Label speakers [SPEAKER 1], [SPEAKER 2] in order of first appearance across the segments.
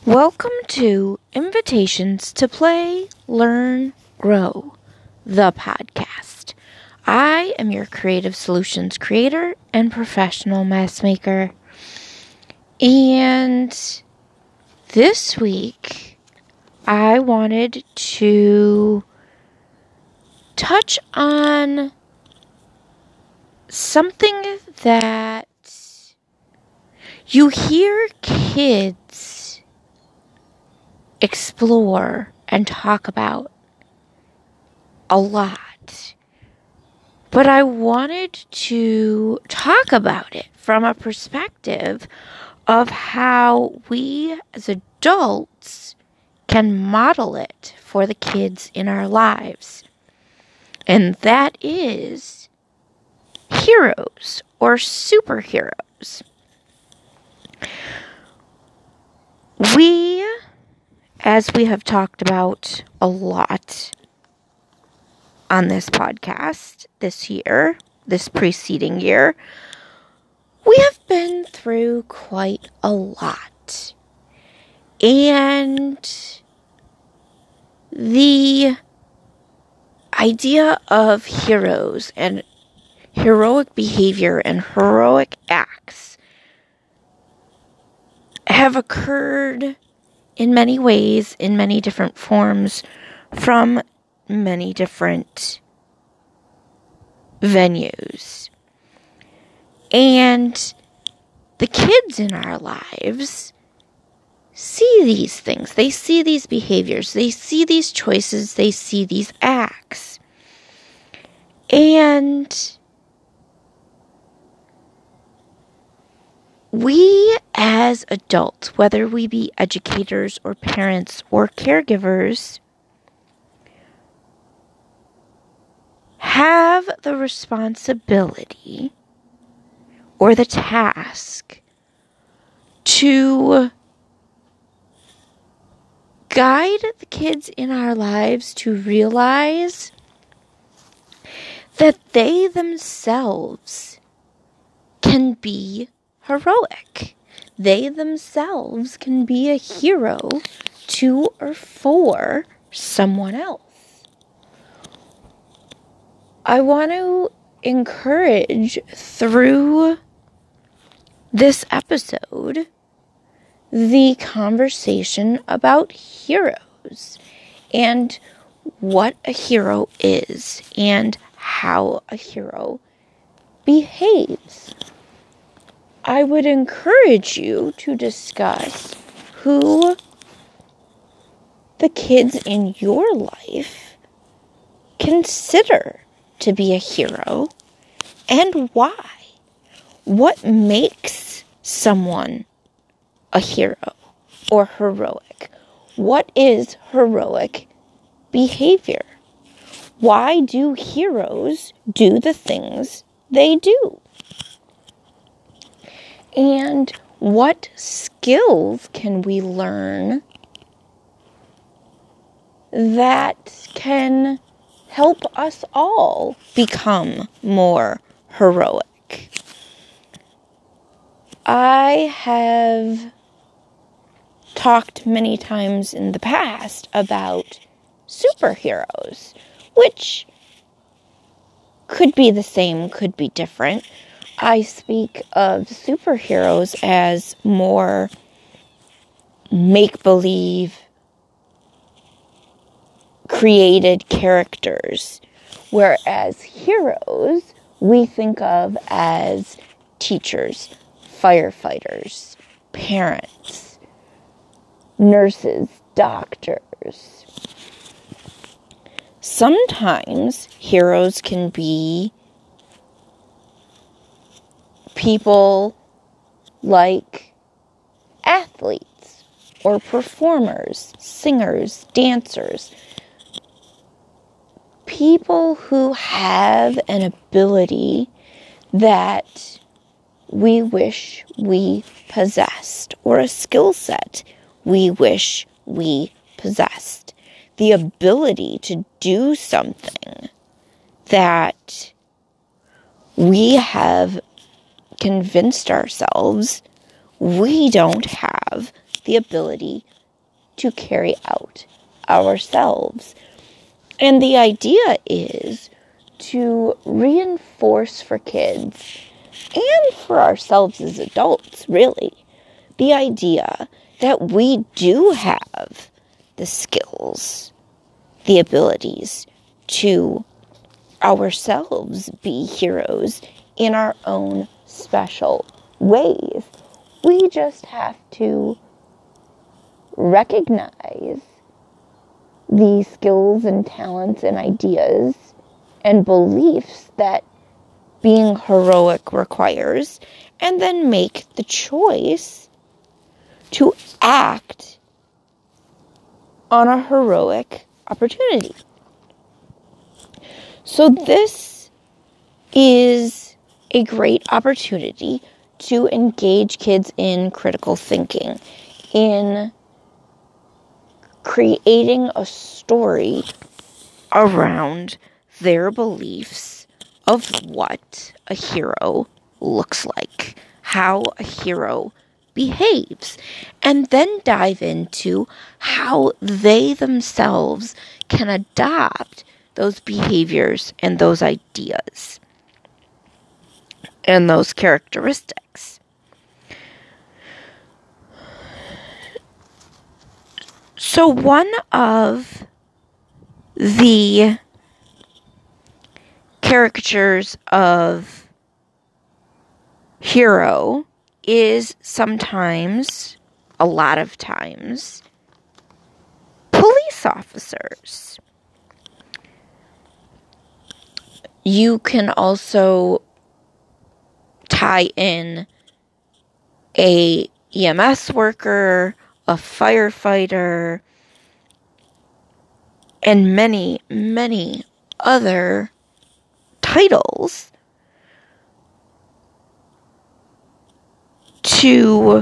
[SPEAKER 1] Welcome to Invitations to Play, Learn, Grow, the podcast. I am your creative solutions creator and professional mess maker. And this week, I wanted to touch on something that you hear kids explore and talk about a lot. But I wanted to talk about it from a perspective of how we as adults can model it for the kids in our lives. And that is heroes or superheroes. As we have talked about a lot on this podcast this year, this preceding year, we have been through quite a lot. And the idea of heroes and heroic behavior and heroic acts have occurred in many ways, in many different forms, from many different venues. And the kids in our lives see these things. They see these behaviors. They see these choices. They see these acts. And we as adults, whether we be educators or parents or caregivers, have the responsibility or the task to guide the kids in our lives to realize that they themselves can be heroic. They themselves can be a hero to or for someone else. I want to encourage through this episode the conversation about heroes and what a hero is and how a hero behaves. I would encourage you to discuss who the kids in your life consider to be a hero and why. What makes someone a hero or heroic? What is heroic behavior? Why do heroes do the things they do? And what skills can we learn that can help us all become more heroic? I have talked many times in the past about superheroes, which could be the same, could be different. I speak of superheroes as more make-believe created characters, whereas heroes we think of as teachers, firefighters, parents, nurses, doctors. Sometimes heroes can be people like athletes or performers, singers, dancers. People who have an ability that we wish we possessed, or a skill set we wish we possessed. The ability to do something that we have convinced ourselves we don't have the ability to carry out ourselves. And the idea is to reinforce for kids and for ourselves as adults, really, the idea that we do have the skills, the abilities to ourselves be heroes in our own special ways. We just have to recognize the skills and talents and ideas and beliefs that being heroic requires, and then make the choice to act on a heroic opportunity. So this is a great opportunity to engage kids in critical thinking, in creating a story around their beliefs of what a hero looks like, how a hero behaves, and then dive into how they themselves can adopt those behaviors and those ideas and those characteristics. So one of the caricatures of hero is sometimes, a lot of times, police officers. You can also tie in a EMS worker, a firefighter, and many, many other titles to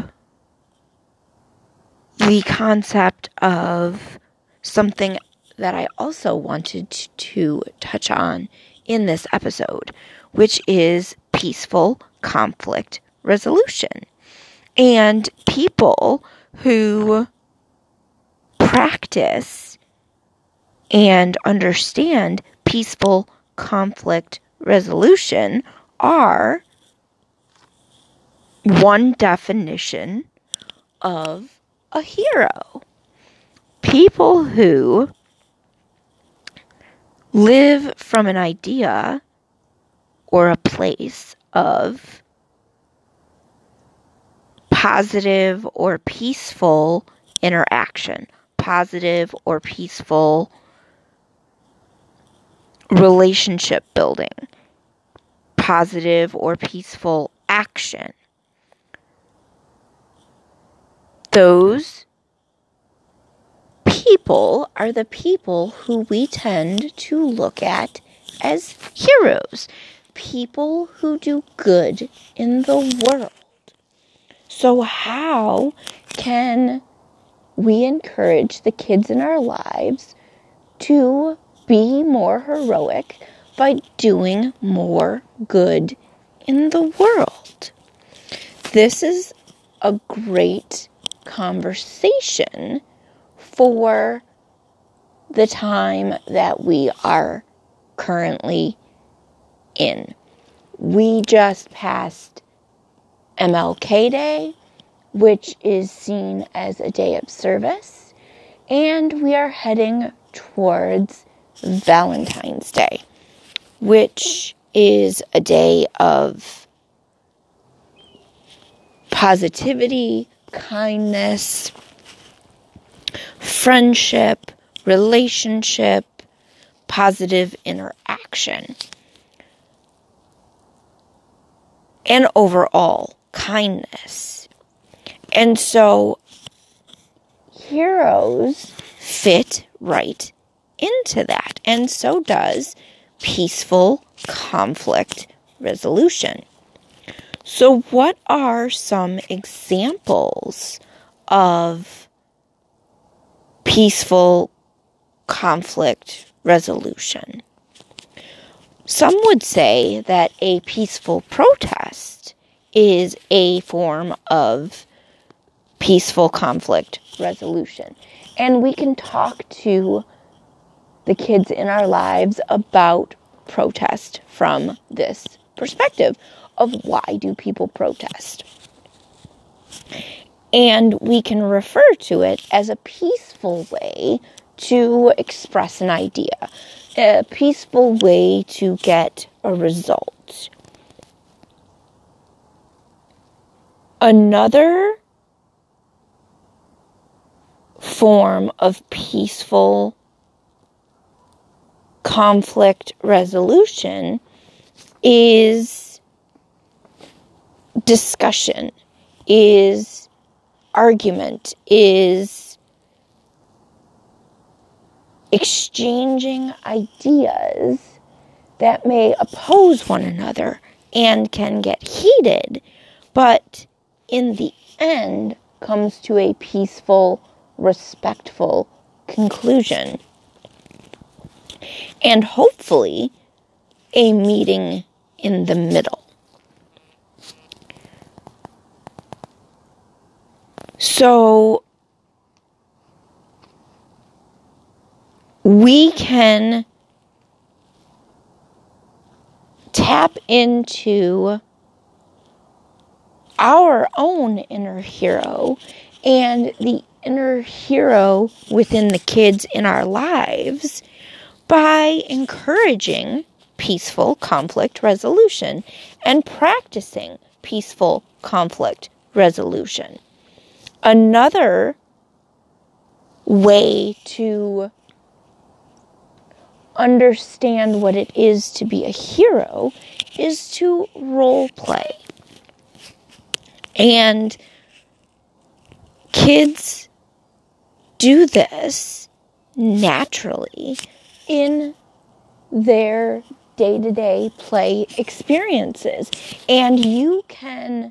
[SPEAKER 1] the concept of something that I also wanted to touch on in this episode, which is peaceful conflict resolution. And people who practice and understand peaceful conflict resolution are one definition of a hero. People who live from an idea or a place of positive or peaceful interaction, positive or peaceful relationship building, positive or peaceful action. Those people are the people who we tend to look at as heroes, people who do good in the world. So how can we encourage the kids in our lives to be more heroic by doing more good in the world? This is a great conversation for the time that we are currently in. We just passed MLK Day, which is seen as a day of service, and we are heading towards Valentine's Day, which is a day of positivity, kindness, friendship, relationship, positive interaction, and overall kindness. And so heroes fit right into that, and so does peaceful conflict resolution. So what are some examples of peaceful conflict resolution? Some would say that a peaceful protest is a form of peaceful conflict resolution. And we can talk to the kids in our lives about protest from this perspective of why do people protest. And we can refer to it as a peaceful way to express an idea, a peaceful way to get a result. Another form of peaceful conflict resolution is discussion, is argument, is exchanging ideas that may oppose one another and can get heated, but in the end comes to a peaceful, respectful conclusion. And hopefully a meeting in the middle. So we can tap into our own inner hero and the inner hero within the kids in our lives by encouraging peaceful conflict resolution and practicing peaceful conflict resolution. Another way to understand what it is to be a hero is to role play. And kids do this naturally in their day-to-day play experiences. And you can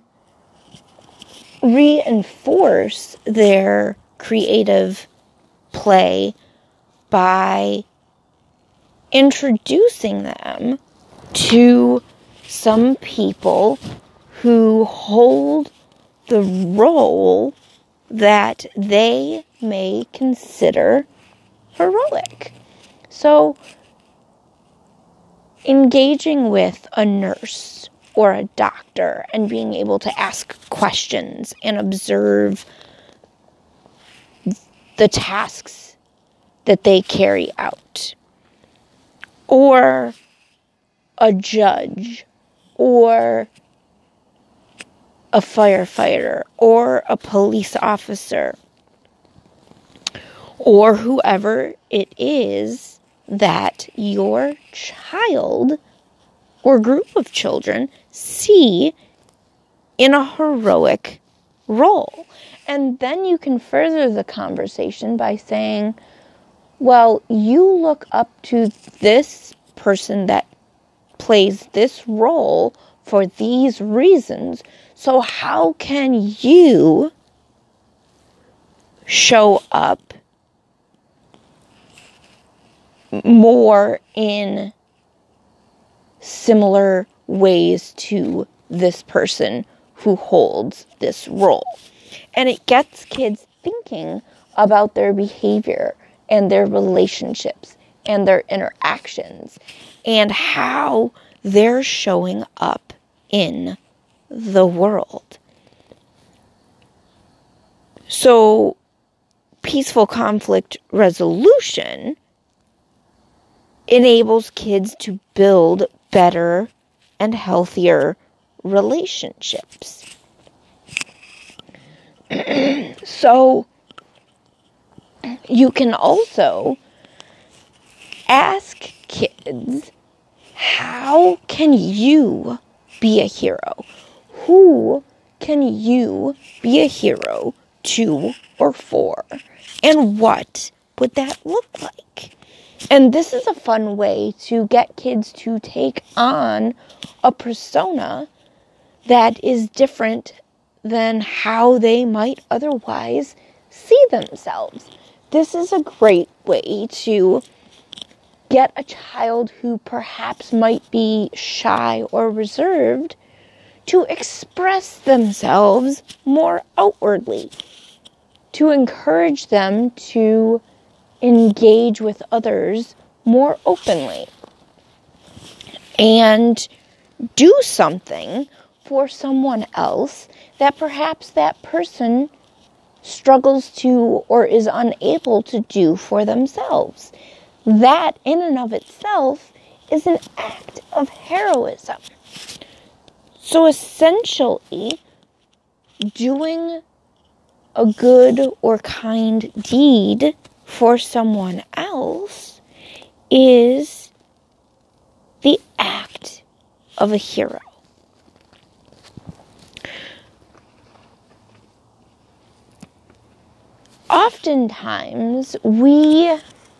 [SPEAKER 1] reinforce their creative play by introducing them to some people who hold the role that they may consider heroic. So, engaging with a nurse or a doctor and being able to ask questions and observe the tasks that they carry out. Or a judge, or a firefighter, or a police officer, or whoever it is that your child or group of children see in a heroic role. And then you can further the conversation by saying, well, you look up to this person that plays this role for these reasons. So how can you show up more in similar ways to this person who holds this role? And it gets kids thinking about their behavior and their relationships and their interactions and how they're showing up in the world. So, peaceful conflict resolution enables kids to build better and healthier relationships. So, you can also ask kids, how can you be a hero? Who can you be a hero to or for? And what would that look like? And this is a fun way to get kids to take on a persona that is different than how they might otherwise see themselves. This is a great way to get a child who perhaps might be shy or reserved to express themselves more outwardly to encourage them to engage with others more openly and do something for someone else that perhaps that person struggles to or is unable to do for themselves. That in and of itself is an act of heroism. So essentially, doing a good or kind deed for someone else is the act of a hero. Oftentimes, we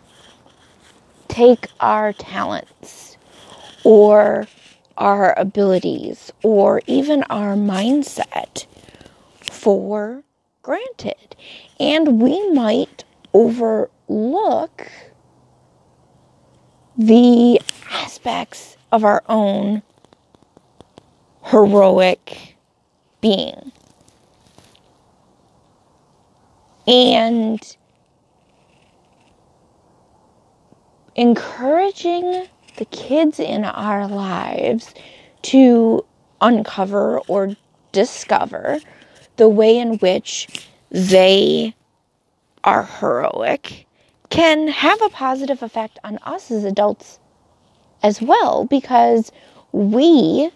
[SPEAKER 1] take our talents or our abilities or even our mindset for granted. And we might overlook the aspects of our own heroic being. And encouraging the kids in our lives to uncover or discover the way in which they are heroic can have a positive effect on us as adults as well, because we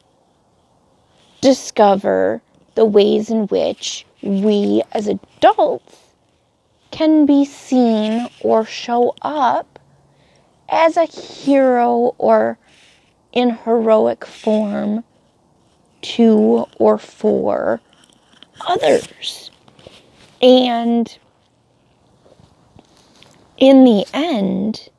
[SPEAKER 1] discover the ways in which we as adults can be seen or show up as a hero or in heroic form to or for others. And in the end,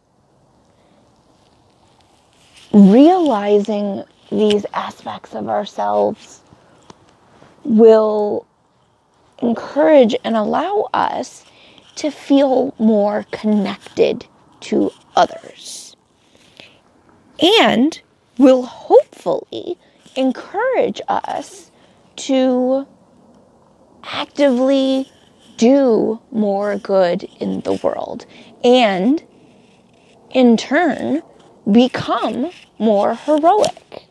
[SPEAKER 1] realizing these aspects of ourselves will encourage and allow us to feel more connected to others. And will hopefully encourage us to actively do more good in the world and in turn become more heroic.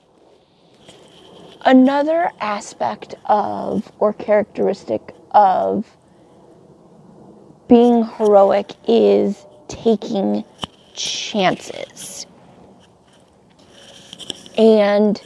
[SPEAKER 1] Another aspect of or characteristic of being heroic is taking chances. And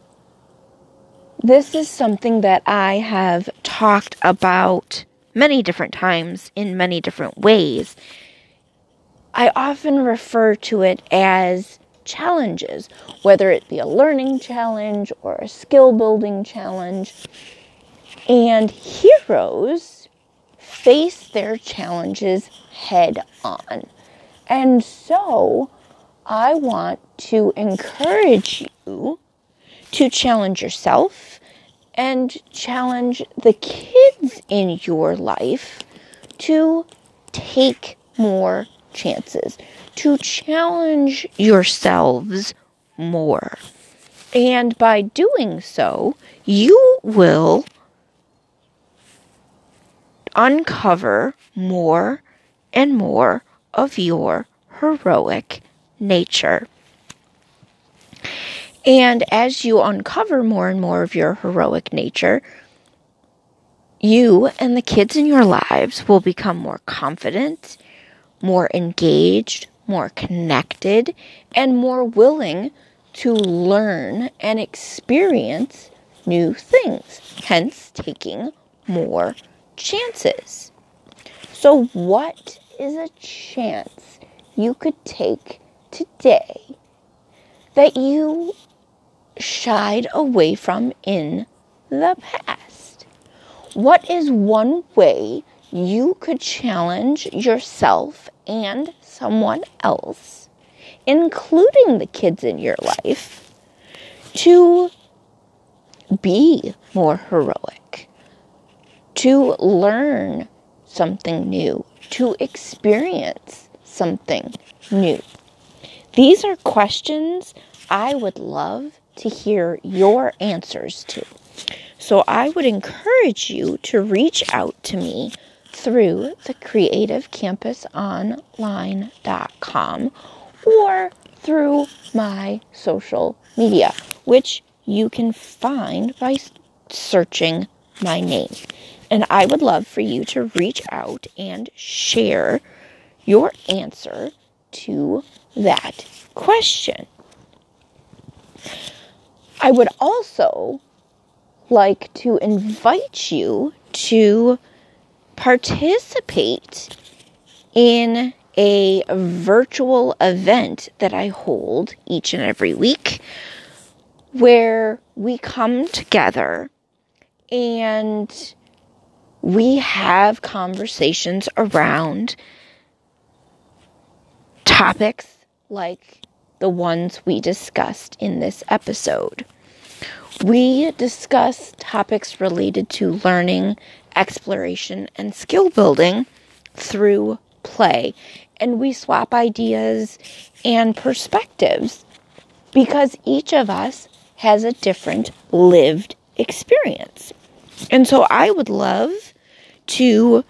[SPEAKER 1] this is something that I have talked about many different times in many different ways. I often refer to it as challenges, whether it be a learning challenge or a skill building challenge. And heroes face their challenges head on. And so I want to encourage you to challenge yourself and challenge the kids in your life to take more chances, to challenge yourselves more. And by doing so, you will uncover more and more of your heroic nature. And as you uncover more and more of your heroic nature, you and the kids in your lives will become more confident, more engaged, more connected, and more willing to learn and experience new things, hence taking more chances. So what is a chance you could take today that you shied away from in the past? What is one way you could challenge yourself and someone else, including the kids in your life, to be more heroic, to learn something new, to experience something new? These are questions I would love to hear your answers to. So I would encourage you to reach out to me through the creativecampusonline.com or through my social media, which you can find by searching my name. And I would love for you to reach out and share your answer to that question. I would also like to invite you to participate in a virtual event that I hold each and every week, where we come together and we have conversations around topics like the ones we discussed in this episode. We discuss topics related to learning, exploration, and skill building through play. And we swap ideas and perspectives because each of us has a different lived experience. And so I would love to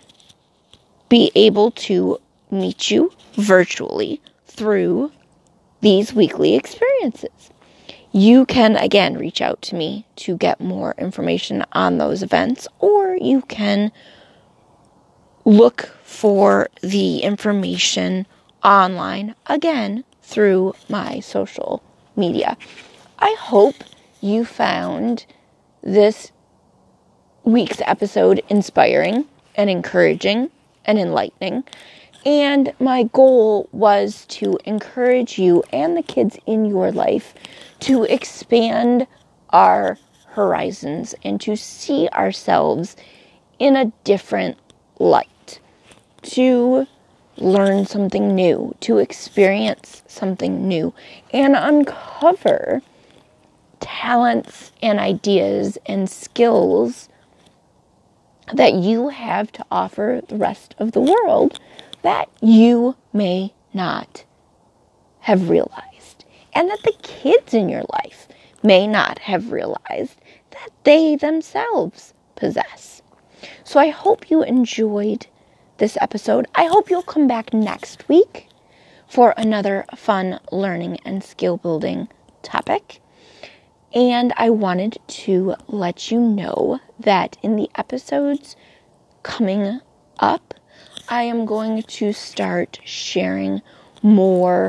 [SPEAKER 1] be able to meet you virtually through these weekly experiences. You can, again, reach out to me to get more information on those events, or you can look for the information online, again, through my social media. I hope you found this week's episode inspiring and encouraging and enlightening. And my goal was to encourage you and the kids in your life to expand our horizons and to see ourselves in a different light, to learn something new, to experience something new, and uncover talents and ideas and skills that you have to offer the rest of the world that you may not have realized, and that the kids in your life may not have realized that they themselves possess. So I hope you enjoyed this episode. I hope you'll come back next week for another fun learning and skill building topic. And I wanted to let you know that in the episodes coming up, I am going to start sharing more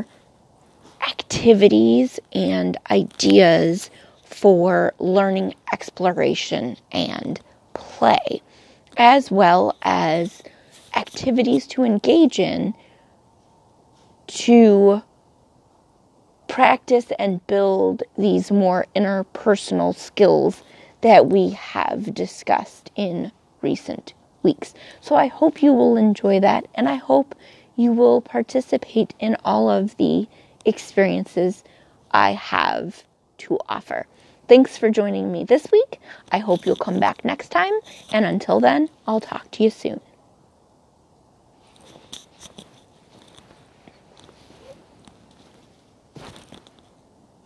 [SPEAKER 1] activities and ideas for learning, exploration, and play, as well as activities to engage in to practice and build these more interpersonal skills that we have discussed in recent weeks. So I hope you will enjoy that, and I hope you will participate in all of the experiences I have to offer. Thanks for joining me this week. I hope you'll come back next time, and until then, I'll talk to you soon.